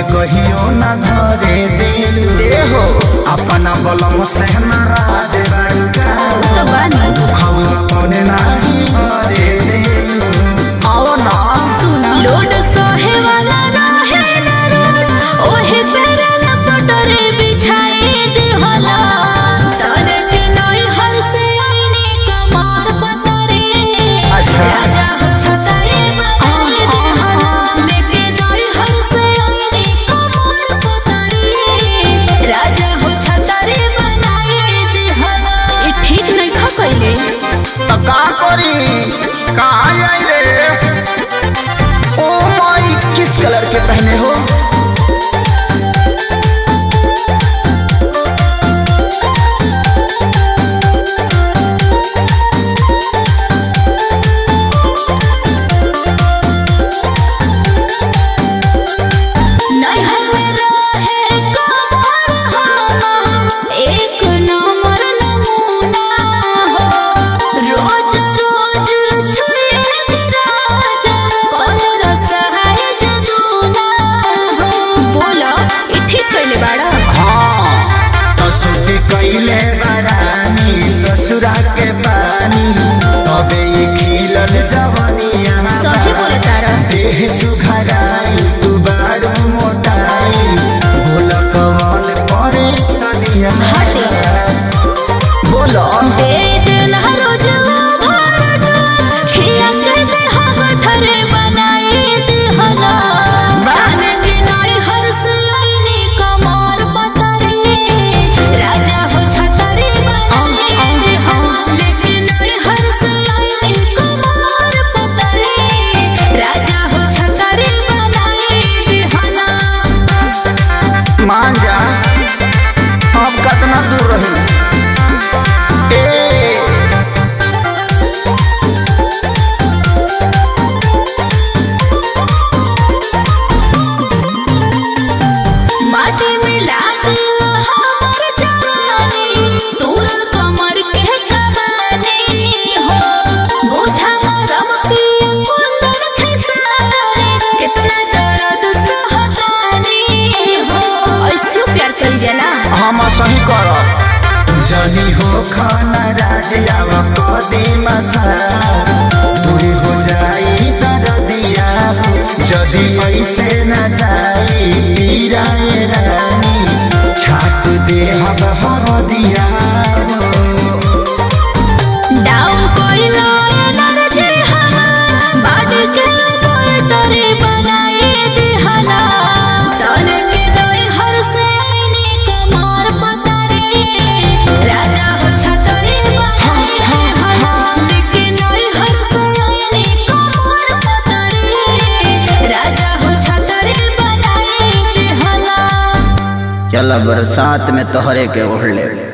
कहियो न धरे दिल हो अपना बलम से नाराज बड़का तो बानी दुखवा पने नाही हरे दिल आओ ना सुना लोड सहे वाला रहे न रोड ओहे तेरे लपटरे बिछाए दे होला तले के नई हल से आईने कमार पतरे अच्छा राजा हो छताए बनाए दे होला लेके नई हल से आईने कमार पतरे राजा हो छतारे बनाए दे होला ये ठीक नहीं खा कइले तो का करी कहाँ आई रे ओ माई किस कलर के पहने हो कैले बरानी ससुरा के पानी अबे खिलल जवानिया सही बोले तारा देह सुघराई तू बारू मोटाई बोला कौन परे सनिया बोलो दे दिल रोज भर डोज खिया के दे हम ठरे बनाए दे हला बाने के नई हर से आईने कमार पतरे राजा हो छतरे बनाए दे हम लेके नई हर से आईने कमार पतरे राजा हो छतरे बनाए दे हला मान जा अब कितना दूर रही माटी मिला दिया हमर जवानी तोरल कमर के कमानी हो बुझा मरम पिया कुंदन खेसारी कितना दर्द सहतानी हो ऐसे प्यार कर जना हम सही करब जनी हो खाना राजिया कदीम दूरी हो जाई दर्दिया जदि ऐसे न जाई पीराए रानी छाट दे हर दिया डाउन कोइला एनर्जी हमार बाड के बोतरे बनाए दे हला तले के नई हर से आईने कमार पतरे राजा हो छतरे बनाए दे हला लेके नई हर से आईने कमार पतरे राजा हो छतरे बनाए दे हला चल बरसात में तोहरे के ओढ़ ले।